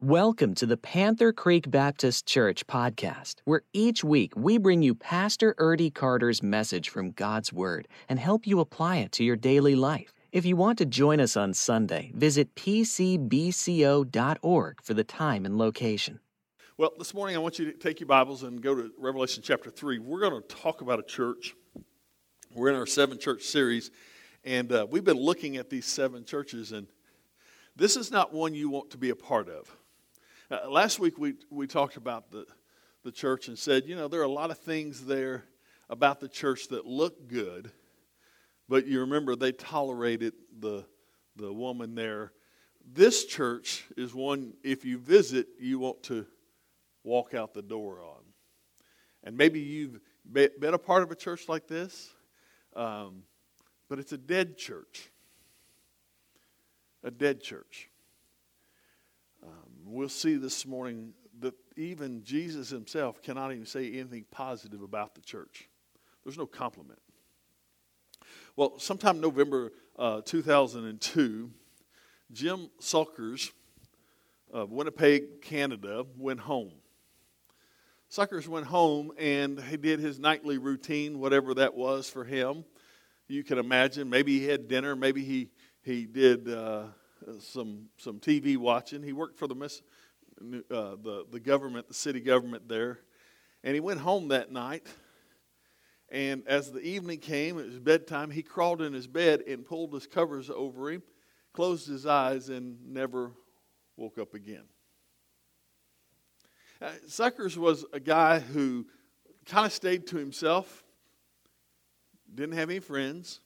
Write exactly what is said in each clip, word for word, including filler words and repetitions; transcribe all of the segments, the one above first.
Welcome to the Panther Creek Baptist Church podcast, where each week we bring you Pastor Erdy Carter's message from God's Word and help you apply it to your daily life. If you want to join us on Sunday, visit p c b c o dot org for the time and location. Well, this morning I want you to take your Bibles and go to Revelation chapter three. We're going to talk about a church. We're in our seven church series, and uh, we've been looking at these seven churches, and this is not one you want to be a part of. Uh, last week we we talked about the, the church and said, you know, there are a lot of things there about the church that look good, but you remember they tolerated the the woman there. This church is one, if you visit, you want to walk out the door on. And maybe you've been a part of a church like this, um, but it's a dead church. A dead church. Um, we'll see this morning that even Jesus himself cannot even say anything positive about the church. There's no compliment. Well, sometime November uh, two thousand two, Jim Suckers of Winnipeg, Canada, went home. Suckers went home and he did his nightly routine, whatever that was for him. You can imagine, maybe he had dinner, maybe he he did uh, some some T V watching. He worked for the uh, the the government, the city government there, and he went home that night. And as the evening came, it was bedtime. He crawled in his bed and pulled his covers over him, closed his eyes, and never woke up again. Uh, Suckers was a guy who kind of stayed to himself, didn't have any friends.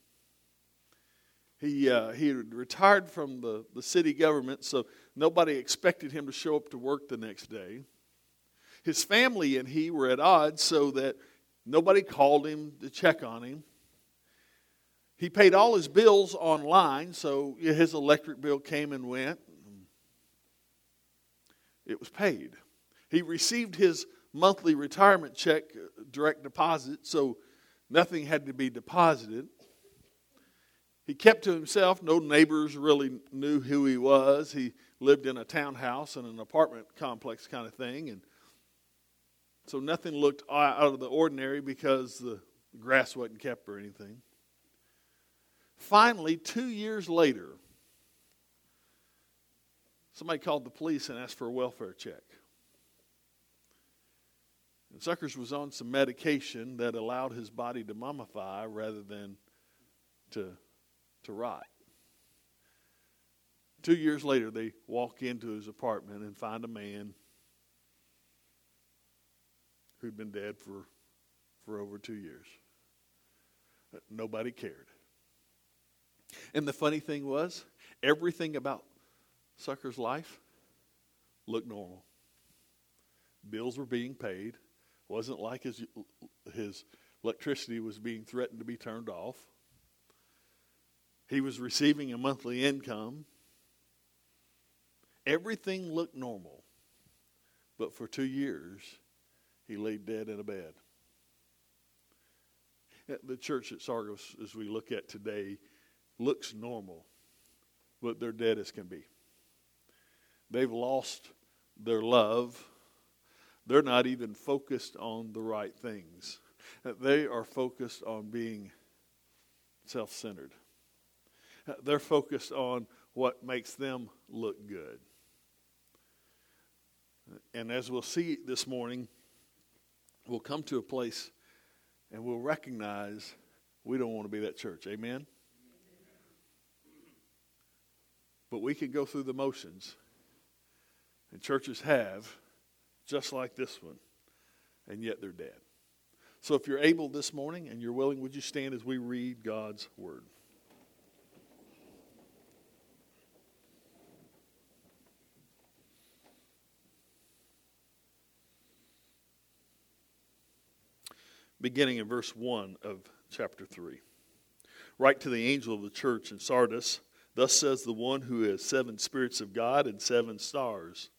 He uh, he retired from the, the city government, so nobody expected him to show up to work the next day. His family and he were at odds, so that nobody called him to check on him. He paid all his bills online, so his electric bill came and went. It was paid. He received his monthly retirement check, direct deposit, so nothing had to be deposited. He kept to himself. No neighbors really knew who he was. He lived in a townhouse and an apartment complex kind of thing. And so nothing looked out of the ordinary because the grass wasn't kept or anything. Finally, two years later, somebody called the police and asked for a welfare check. And Suckers was on some medication that allowed his body to mummify rather than to to rot. Two years later, they walk into his apartment and find a man who'd been dead for, for over two years. Nobody cared. And the funny thing was, everything about Suckers' life looked normal. Bills were being paid. Wasn't like his his electricity was being threatened to be turned off. He was receiving a monthly income. Everything looked normal. But for two years, he lay dead in a bed. The church at Sargos, as we look at today, looks normal, but they're dead as can be. They've lost their love. They're not even focused on the right things. They are focused on being self-centered. They're focused on what makes them look good. And as we'll see this morning, we'll come to a place and we'll recognize we don't want to be that church. Amen? But we can go through the motions. And churches have, just like this one, and yet they're dead. So if you're able this morning and you're willing, would you stand as we read God's Word? Beginning in verse one of chapter three. Write to the angel of the church in Sardis, thus says the one who has seven spirits of God and seven stars.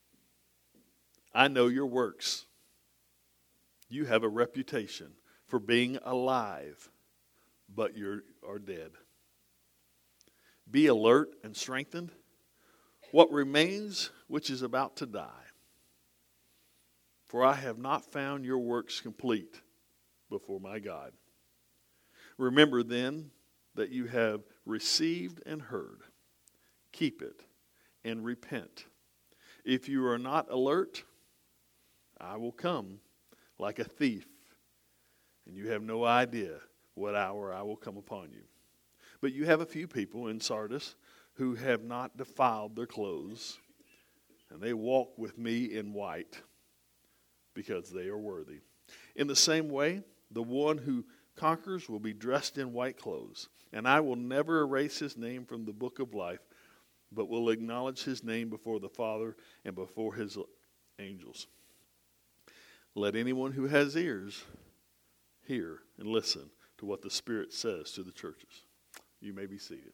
I know your works. You have a reputation for being alive, but you are dead. Be alert and strengthened, what remains which is about to die. For I have not found your works complete before my God. Remember then that you have received and heard. Keep it and repent. If you are not alert, I will come like a thief, and you have no idea what hour I will come upon you. But you have a few people in Sardis who have not defiled their clothes, and they walk with me in white, because they are worthy. In the same way, the one who conquers will be dressed in white clothes, and I will never erase his name from the book of life, but will acknowledge his name before the Father and before his angels. Let anyone who has ears hear and listen to what the Spirit says to the churches. You may be seated.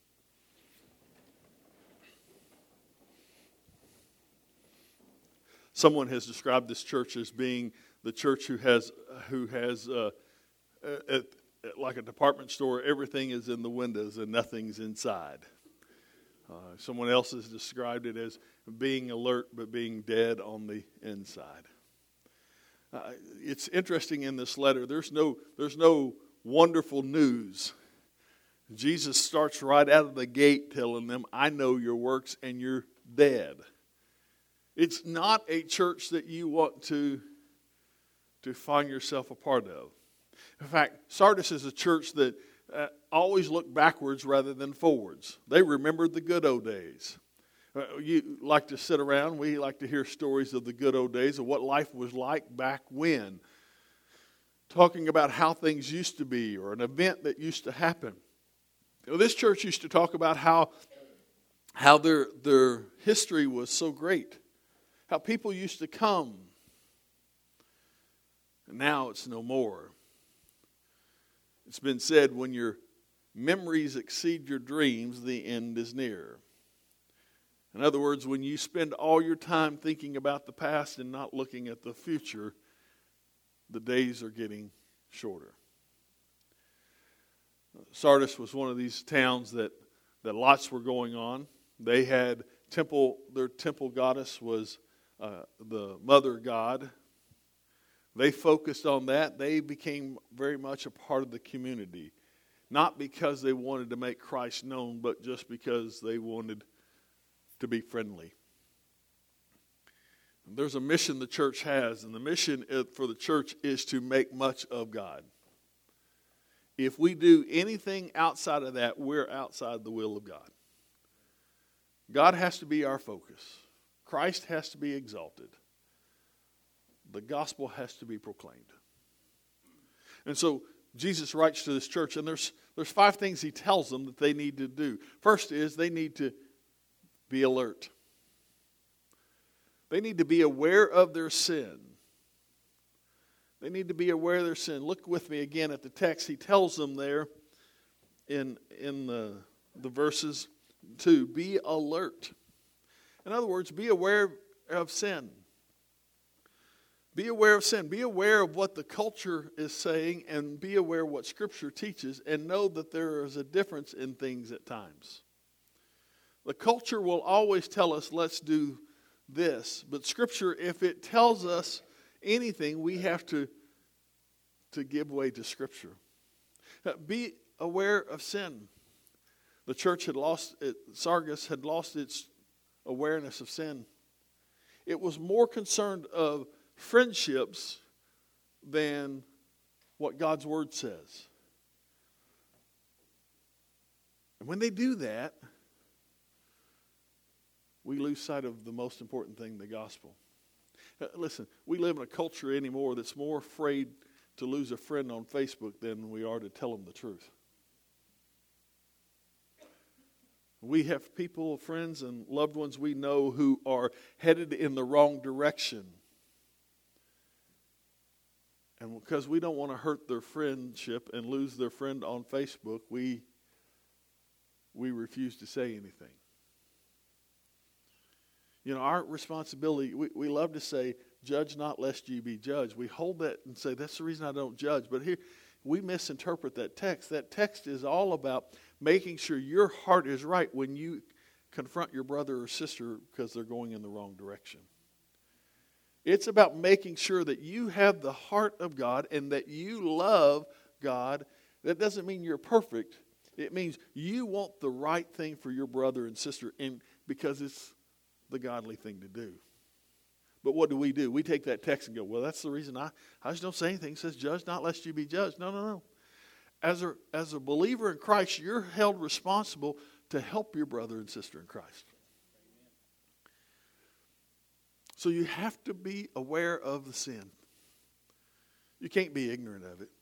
Someone has described this church as being the church who has, who has uh, at, at like a department store, everything is in the windows and nothing's inside. Uh, someone else has described it as being alert but being dead on the inside. Uh, it's interesting in this letter. There's no, there's no wonderful news. Jesus starts right out of the gate telling them, I know your works and you're dead. It's not a church that you want to, to find yourself a part of. In fact, Sardis is a church that uh, always looked backwards rather than forwards. They remembered the good old days. Uh, you like to sit around, we like to hear stories of the good old days, of what life was like back when. Talking about how things used to be or an event that used to happen. You know, this church used to talk about how, how their, their history was so great. How people used to come. And now it's no more. It's been said, when your memories exceed your dreams, the end is near. In other words, when you spend all your time thinking about the past and not looking at the future, the days are getting shorter. Sardis was one of these towns that, that lots were going on. They had temple, their temple goddess was Uh, the mother god. They focused on that. They became very much a part of the community. Not because they wanted to make Christ known, but just because they wanted to be friendly. There's a mission the church has, and the mission for the church is to make much of God. If we do anything outside of that, we're outside the will of God. God has to be our focus. Christ has to be exalted. The gospel has to be proclaimed. And so Jesus writes to this church, and there's there's five things he tells them that they need to do. First is they need to be alert. They need to be aware of their sin. They need to be aware of their sin. Look with me again at the text. He tells them there in, in the, the verses to be alert. In other words, be aware of sin. Be aware of sin. Be aware of what the culture is saying, and be aware of what Scripture teaches, and know that there is a difference in things at times. The culture will always tell us, let's do this. But Scripture, if it tells us anything, we have to, to give way to Scripture. Be aware of sin. The church had lost it, Sardis had lost its awareness of sin. It was more concerned of friendships than what God's Word says. And when they do that, we lose sight of the most important thing, the gospel. Listen, we live in a culture anymore that's more afraid to lose a friend on Facebook than we are to tell them the truth. We have people, friends, and loved ones we know who are headed in the wrong direction. And because we don't want to hurt their friendship and lose their friend on Facebook, we, we refuse to say anything. You know, our responsibility, we, we love to say, judge not lest ye be judged. We hold that and say, that's the reason I don't judge. But here, we misinterpret that text. That text is all about making sure your heart is right when you confront your brother or sister because they're going in the wrong direction. It's about making sure that you have the heart of God and that you love God. That doesn't mean you're perfect. It means you want the right thing for your brother and sister, and because it's the godly thing to do. But what do we do? We take that text and go, well, that's the reason I, I just don't say anything. It says, judge not lest you be judged. No, no, no. As a, as a believer in Christ, you're held responsible to help your brother and sister in Christ. So you have to be aware of the sin. You can't be ignorant of it.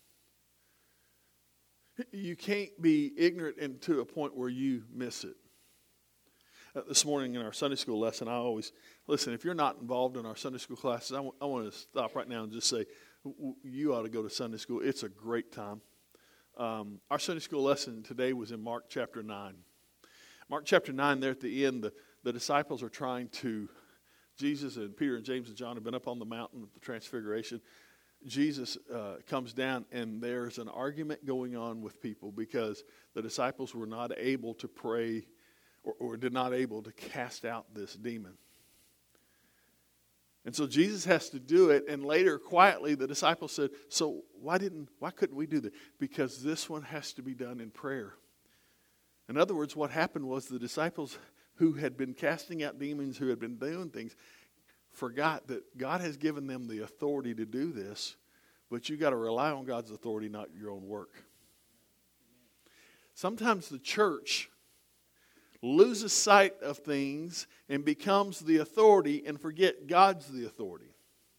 You can't be ignorant and to a point where you miss it. Uh, this morning in our Sunday school lesson, I always, listen, if you're not involved in our Sunday school classes, I, w- I want to stop right now and just say, w- you ought to go to Sunday school. It's a great time. Um, our Sunday school lesson today was in Mark chapter nine. Mark chapter nine, there at the end, the, the disciples are trying to, Jesus and Peter and James and John have been up on the mountain of the Transfiguration. Jesus uh, comes down, and there's an argument going on with people because the disciples were not able to pray or, or did not able to cast out this demon. And so Jesus has to do it, and later, quietly, the disciples said, so why didn't, why couldn't we do that? Because this one has to be done in prayer. In other words, what happened was the disciples who had been casting out demons, who had been doing things, forgot that God has given them the authority to do this, but you got to rely on God's authority, not your own work. Sometimes the church loses sight of things and becomes the authority and forget God's the authority.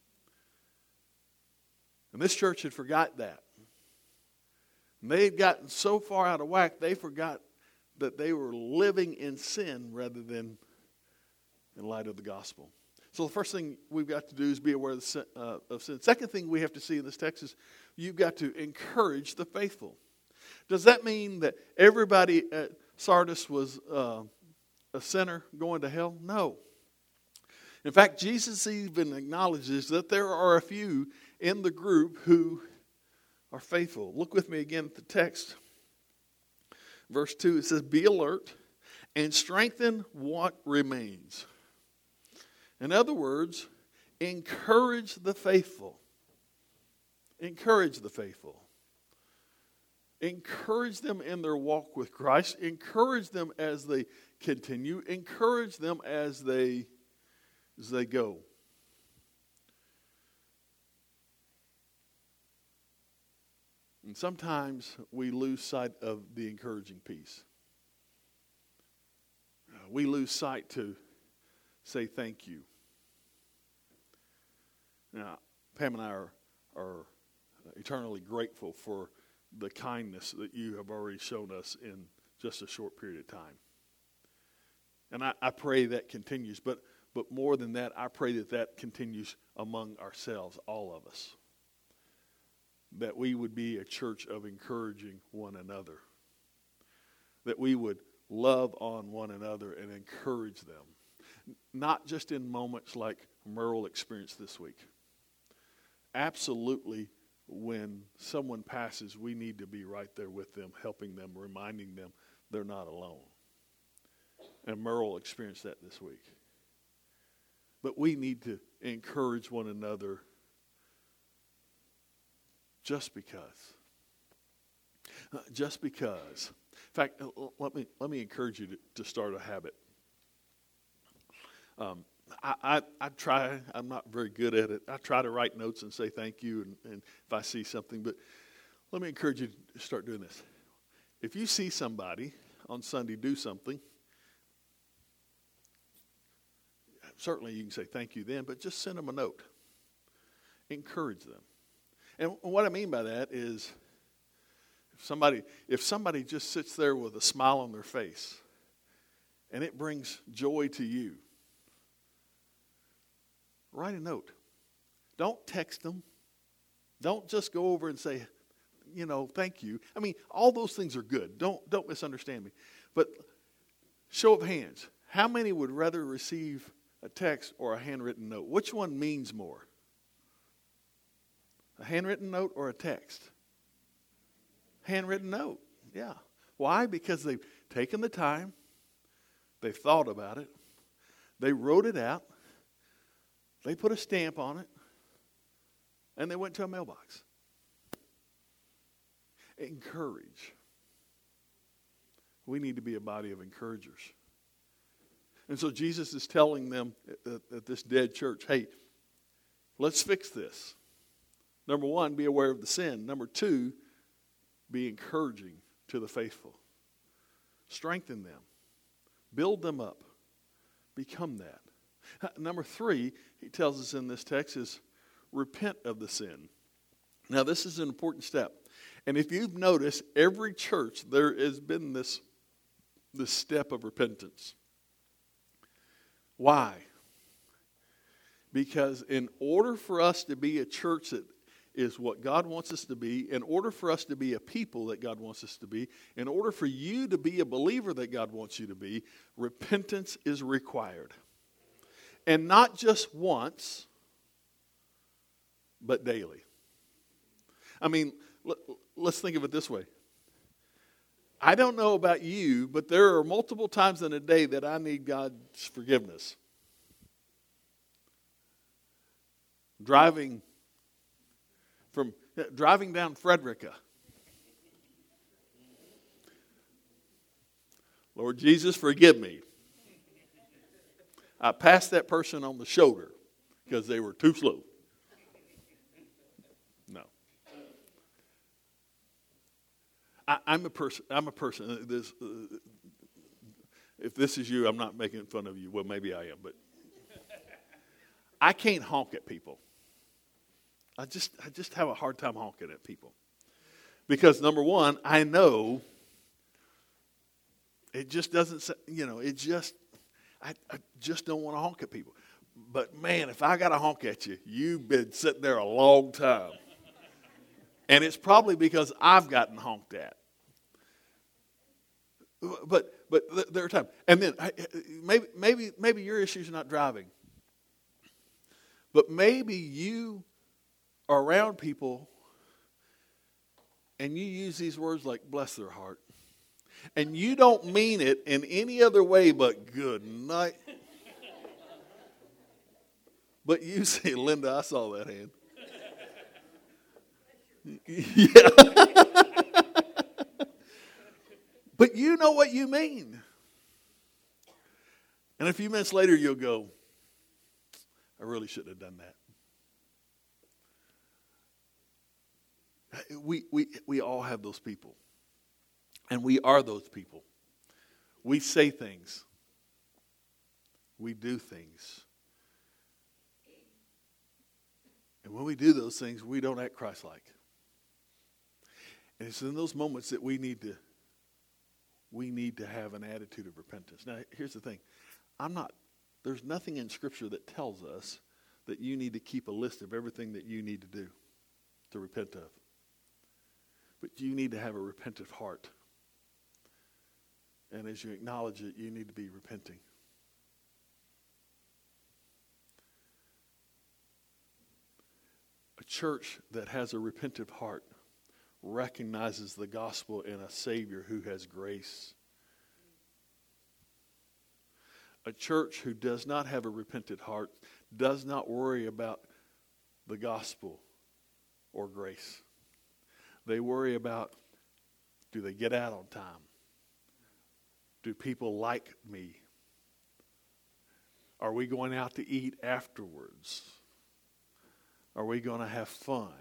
And this church had forgot that. And they had gotten so far out of whack, they forgot that they were living in sin rather than in light of the gospel. So the first thing we've got to do is be aware of, the sin, uh, of sin. Second thing we have to see in this text is you've got to encourage the faithful. Does that mean that everybody at Sardis was uh, a sinner going to hell? No. In fact, Jesus even acknowledges that there are a few in the group who are faithful. Look with me again at the text. Verse two, it says, be alert and strengthen what remains. In other words, encourage the faithful. Encourage the faithful. Encourage them in their walk with Christ. Encourage them as they continue. Encourage them as they, as they go. And sometimes we lose sight of the encouraging piece. Uh, we lose sight to say thank you. Now, Pam and I are, are eternally grateful for the kindness that you have already shown us in just a short period of time. And I, I pray that continues. But, but more than that, I pray that that continues among ourselves, all of us. That we would be a church of encouraging one another. That we would love on one another and encourage them. Not just in moments like Merle experienced this week. Absolutely, when someone passes, we need to be right there with them, helping them, reminding them they're not alone. And Merle experienced that this week. But we need to encourage one another just because. Uh, just because. In fact, let me let me encourage you to, to start a habit. Um, I, I, I try, I'm not very good at it. I try to write notes and say thank you and, and if I see something. But let me encourage you to start doing this. If you see somebody on Sunday do something, certainly you can say thank you then, but just send them a note. Encourage them. And what I mean by that is if somebody, if somebody just sits there with a smile on their face and it brings joy to you, write a note. Don't text them. Don't just go over and say, you know, thank you. I mean, all those things are good. Don't don't misunderstand me. But show of hands. How many would rather receive a text or a handwritten note? Which one means more? A handwritten note or a text? Handwritten note. Yeah. Why? Because they've taken the time They thought about it. They wrote it out. They put a stamp on it. And they went to a mailbox. Encourage. We need to be a body of encouragers. And so Jesus is telling them at, at this dead church, hey, let's fix this. Number one, be aware of the sin. Number two, be encouraging to the faithful. Strengthen them. Build them up. Become that. Number three, he tells us in this text, is repent of the sin. Now, this is an important step. And if you've noticed, every church, there has been this, this step of repentance. Why? Because in order for us to be a church that is what God wants us to be, in order for us to be a people that God wants us to be, in order for you to be a believer that God wants you to be, repentance is required. And not just once, but daily. I mean, let's think of it this way. I don't know about you, but there are multiple times in a day that I need God's forgiveness. Driving from driving down Frederica. Lord Jesus, forgive me. I passed that person on the shoulder because they were too slow. No. I, I'm a person. I'm a person. This, uh, if this is you, I'm not making fun of you. Well, maybe I am, but I can't honk at people. I just, I just have a hard time honking at people because number one, I know it just doesn't. You know, it just. I, I just don't want to honk at people. But man, if I got to honk at you, you've been sitting there a long time. And it's probably because I've gotten honked at. But but there are times. And then maybe maybe maybe your issue is not driving. But maybe you are around people and you use these words like bless their heart. And you don't mean it in any other way but good night. But you say, Linda, I saw that hand. Yeah. But you know what you mean. And a few minutes later you'll go, I really shouldn't have done that. We, we, we all have those people. And we are those people. We say things. We do things. And when we do those things, we don't act Christ-like. And it's in those moments that we need to we need to have an attitude of repentance. Now, here's the thing. I'm not there's nothing in Scripture that tells us that you need to keep a list of everything that you need to do to repent of. But you need to have a repentant heart. And as you acknowledge it, you need to be repenting. A church that has a repentant heart recognizes the gospel in a Savior who has grace. A church who does not have a repentant heart does not worry about the gospel or grace. They worry about, do they get out on time? Do people like me? Are we going out to eat afterwards? Are we going to have fun?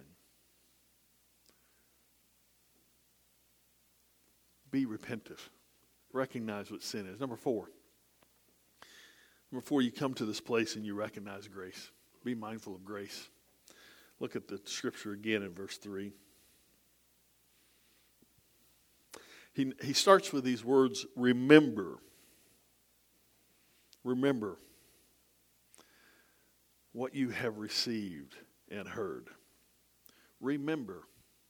Be repentant. Recognize what sin is. Number four. Number four, you come to this place and you recognize grace. Be mindful of grace. Look at the scripture again in verse three. He, he starts with these words, remember. Remember what you have received and heard. Remember.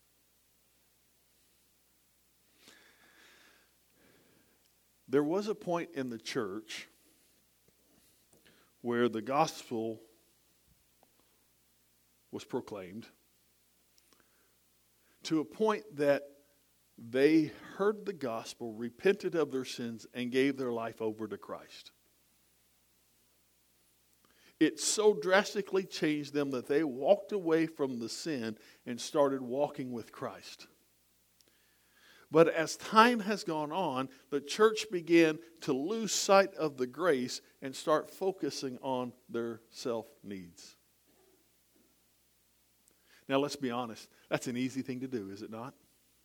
There was a point in the church where the gospel was proclaimed to a point that they heard the gospel, repented of their sins, and gave their life over to Christ. It so drastically changed them that they walked away from the sin and started walking with Christ. But as time has gone on, the church began to lose sight of the grace and start focusing on their self-needs. Now, let's be honest. That's an easy thing to do, is it not?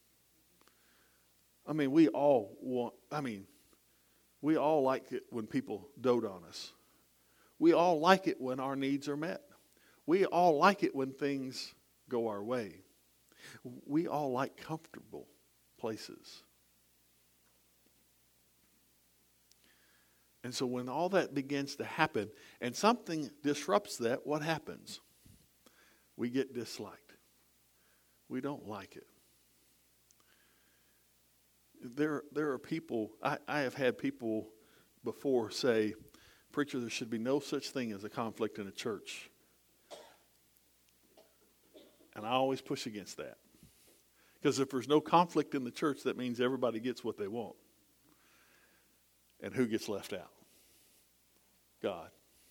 I mean, we all want, I mean, we all like it when people dote on us. We all like it when our needs are met. We all like it when things go our way. We all like comfortable places. And so when all that begins to happen and something disrupts that, what happens? We get disliked. We don't like it. There, there are people, I, I have had people before say, "Preacher, there should be no such thing as a conflict in a church." And I always push against that. Because if there's no conflict in the church, that means everybody gets what they want. And who gets left out? God.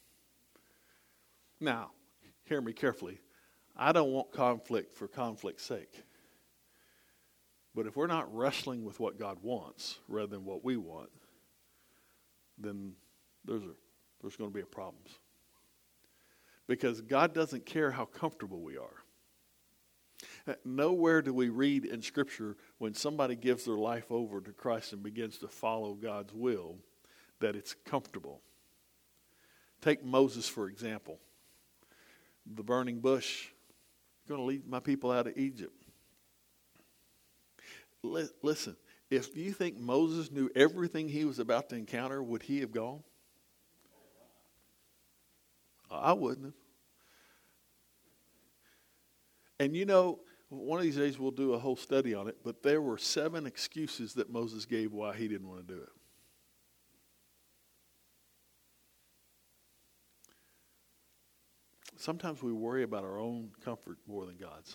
Now, hear me carefully. I don't want conflict for conflict's sake. But if we're not wrestling with what God wants rather than what we want, then there's a, there's going to be a problems. Because God doesn't care how comfortable we are. Nowhere do we read in Scripture when somebody gives their life over to Christ and begins to follow God's will that it's comfortable. Take Moses, for example. The burning bush. I'm going to lead my people out of Egypt. L- listen, if you think Moses knew everything he was about to encounter, would he have gone? I wouldn't have. And you know, one of these days we'll do a whole study on it, but there were seven excuses that Moses gave why he didn't want to do it. Sometimes we worry about our own comfort more than God's.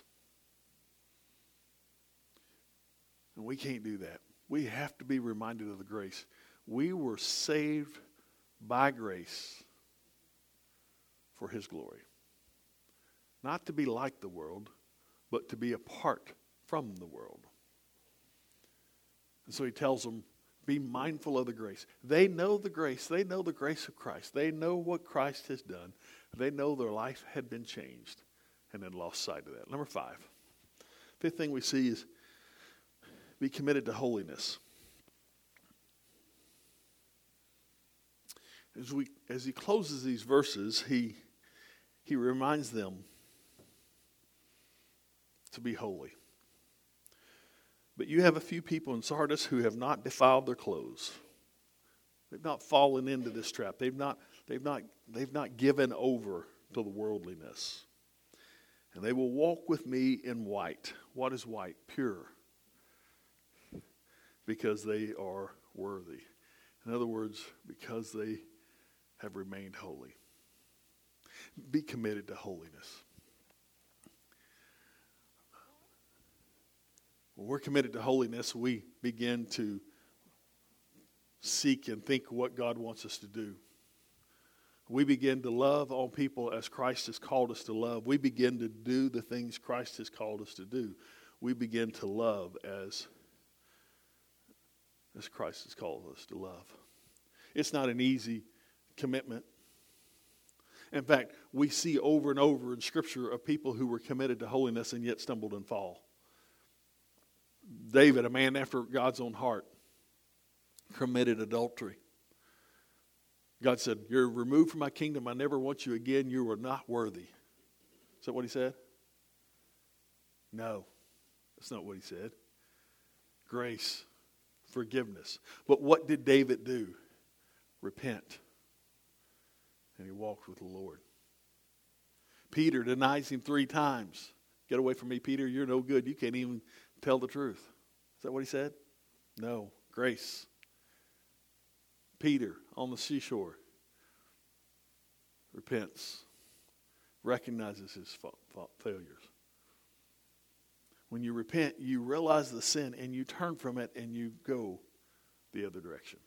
And we can't do that. We have to be reminded of the grace. We were saved by grace for His glory. Not to be like the world, but to be apart from the world. And so He tells them, be mindful of the grace. They know the grace. They know the grace of Christ. They know what Christ has done. They know their life had been changed and had lost sight of that. Number five. Fifth thing we see is be committed to holiness. As we as he closes these verses, he he reminds them to be holy. But you have a few people in Sardis who have not defiled their clothes. They've not fallen into this trap. They've not, they've not, they've not given over to the worldliness. And they will walk with me in white. What is white? Pure. Because they are worthy. In other words, because they have remained holy. Be committed to holiness. When we're committed to holiness, we begin to seek and think what God wants us to do. We begin to love on people as Christ has called us to love. We begin to do the things Christ has called us to do. We begin to love as, as Christ has called us to love. It's not an easy commitment. In fact, we see over and over in Scripture of people who were committed to holiness and yet stumbled and fall. David, a man after God's own heart, committed adultery. God said, "You're removed from my kingdom. I never want you again. You are not worthy." Is that what he said? No, that's not what he said. Grace, forgiveness. But what did David do? Repent. And he walked with the Lord. Peter denies him three times. "Get away from me, Peter. You're no good. You can't even tell the truth." Is that what he said? No. Grace. Peter on the seashore repents, recognizes his fa- fa- failures. When you repent, you realize the sin and you turn from it and you go the other direction.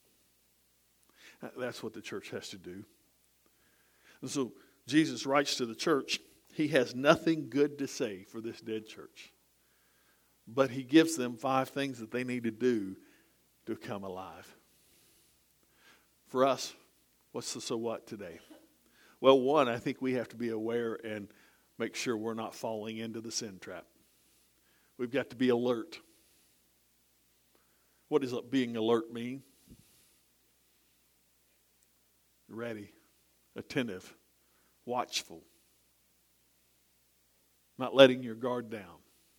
That's what the church has to do. And so Jesus writes to the church, he has nothing good to say for this dead church. But he gives them five things that they need to do to come alive. For us, what's the so what today? Well, one, I think we have to be aware and make sure we're not falling into the sin trap. We've got to be alert. What does being alert mean? Ready, attentive, watchful, not letting your guard down.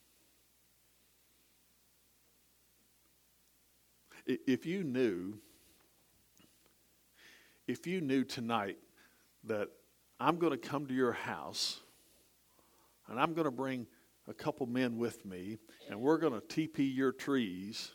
If you knew, if you knew tonight that I'm going to come to your house and I'm going to bring a couple men with me and we're going to T P your trees,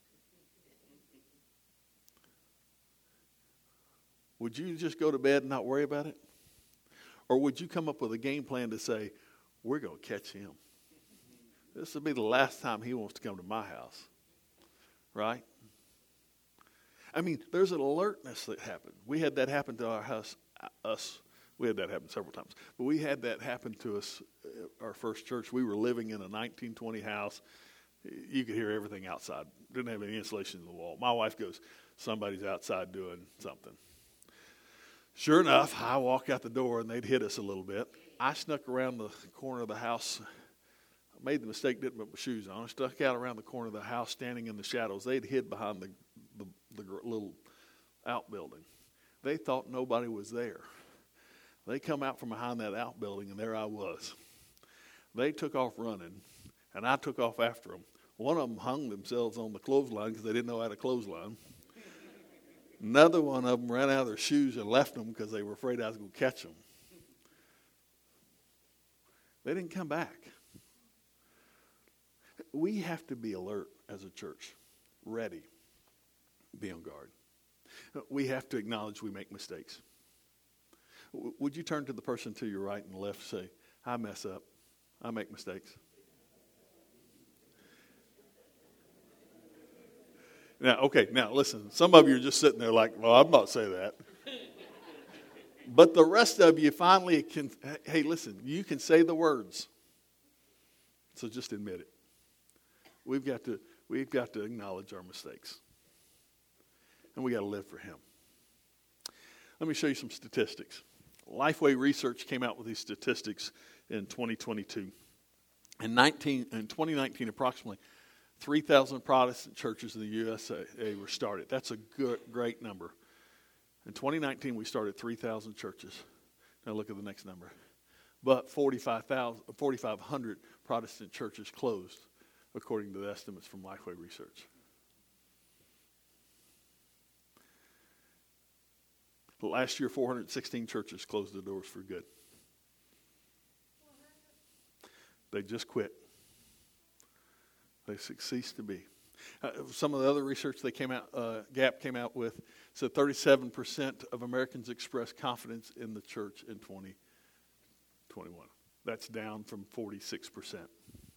would you just go to bed and not worry about it? Or would you come up with a game plan to say, we're going to catch him? This will be the last time he wants to come to my house. Right? I mean, there's an alertness that happened. We had that happen to our house, us. We had that happen several times. But we had that happen to us at our first church. We were living in a nineteen twenty house. You could hear everything outside. Didn't have any insulation in the wall. My wife goes, somebody's outside doing something. Sure enough, I walk out the door and they'd hit us a little bit. I snuck around the corner of the house. I made the mistake, didn't put my shoes on. I stuck out around the corner of the house, standing in the shadows. They'd hid behind the, the, the little outbuilding. They thought nobody was there. They come out from behind that outbuilding, and there I was. They took off running, and I took off after them. One of them hung themselves on the clothesline because they didn't know how to clothesline. Another one of them ran out of their shoes and left them because they were afraid I was going to catch them. They didn't come back. We have to be alert as a church, ready, be on guard. We have to acknowledge we make mistakes. Would you turn to the person to your right and left and say, I mess up, I make mistakes? Now, okay, now listen, some of you are just sitting there like, well, I'm not saying that. But the rest of you finally can, hey, listen, you can say the words. So just admit it. We've got to, we've got to acknowledge our mistakes. And we got to live for him. Let me show you some statistics. Lifeway Research came out with these statistics in twenty twenty-two. In, nineteen, in twenty nineteen, approximately three thousand Protestant churches in the U S A were started. That's a good, great number. In twenty nineteen, we started three thousand churches. Now look at the next number. But forty-five hundred Protestant churches closed, according to the estimates from Lifeway Research. Last year, four hundred sixteen churches closed their doors for good. They just quit. They ceased to be. Uh, some of the other research they came out, uh, Gap came out with, said thirty-seven percent of Americans expressed confidence in the church in twenty twenty-one. That's down from forty-six percent.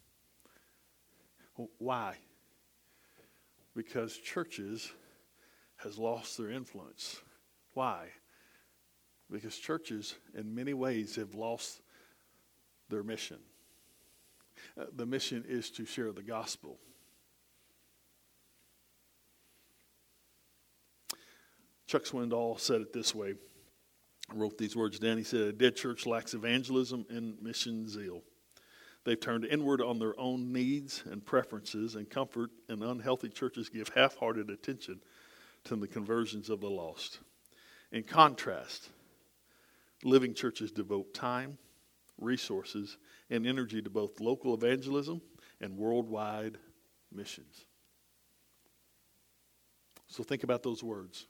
Why? Because churches has lost their influence. Why? Because churches, in many ways, have lost their mission. Uh, the mission is to share the gospel. Chuck Swindoll said it this way. I wrote these words down. He said, a dead church lacks evangelism and mission zeal. They've turned inward on their own needs and preferences and comfort, and unhealthy churches give half-hearted attention to the conversions of the lost. In contrast, living churches devote time, resources, and energy to both local evangelism and worldwide missions. So think about those words.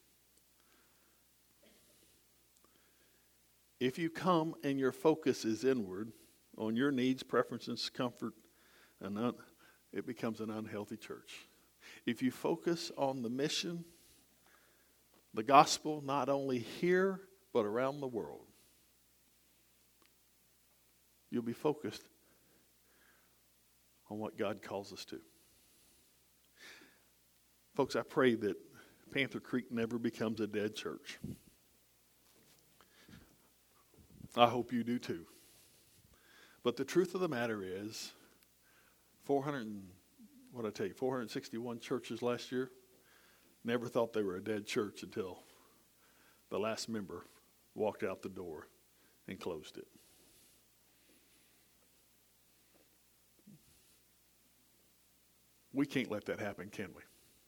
If you come and your focus is inward on your needs, preferences, comfort, and un- it becomes an unhealthy church. If you focus on the mission, the gospel, not only here, but around the world, you'll be focused on what God calls us to. Folks, I pray that Panther Creek never becomes a dead church. I hope you do too. But the truth of the matter is, four hundred, what I tell you, four hundred sixty-one churches last year never thought they were a dead church until the last member walked out the door and closed it. We can't let that happen, can we?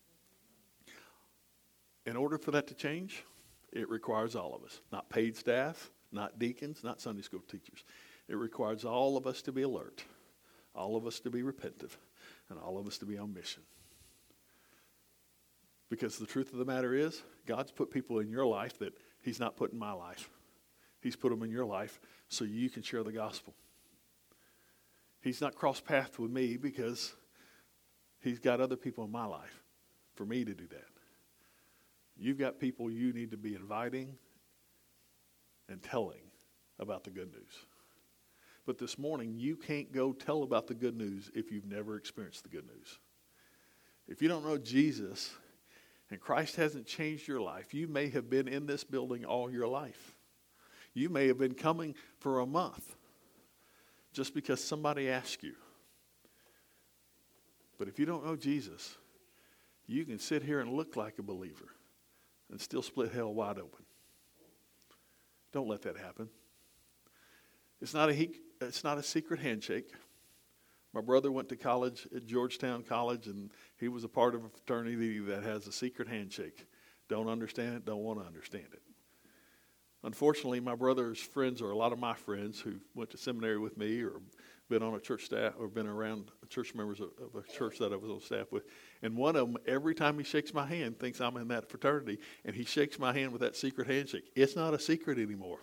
In order for that to change, it requires all of us. Not paid staff, not deacons, not Sunday school teachers. It requires all of us to be alert, all of us to be repentant, and all of us to be on mission. Because the truth of the matter is, God's put people in your life that He's not put in my life. He's put them in your life so you can share the gospel. He's not crossed paths with me because He's got other people in my life for me to do that. You've got people you need to be inviting and telling about the good news. But this morning, you can't go tell about the good news if you've never experienced the good news. If you don't know Jesus and Christ hasn't changed your life, you may have been in this building all your life. You may have been coming for a month just because somebody asked you. But if you don't know Jesus, you can sit here and look like a believer and still split hell wide open. Don't let that happen. It's not a he, it's not a secret handshake. My brother went to college at Georgetown College, and he was a part of a fraternity that has a secret handshake. Don't understand it, don't want to understand it. Unfortunately, my brother's friends are a lot of my friends who went to seminary with me or been on a church staff or been around church members of, of a church that I was on staff with. And one of them, every time he shakes my hand, thinks I'm in that fraternity, and he shakes my hand with that secret handshake. It's not a secret anymore.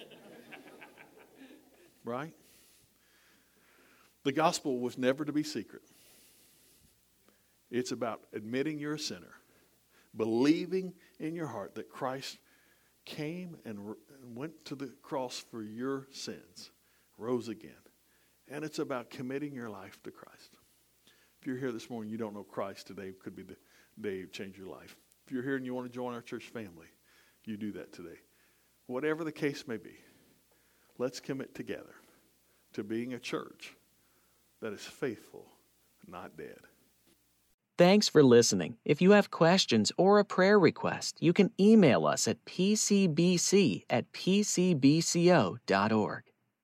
Right? The gospel was never to be secret. It's about admitting you're a sinner, believing in your heart that Christ came and went to the cross for your sins, rose again. And it's about committing your life to Christ. If you're here this morning, you don't know Christ, today could be the day you change your life. If you're here and you want to join our church family, you do that today. Whatever the case may be, let's commit together to being a church that is faithful, not dead. Thanks for listening. If you have questions or a prayer request, you can email us at p c b c at p c b c o dot org.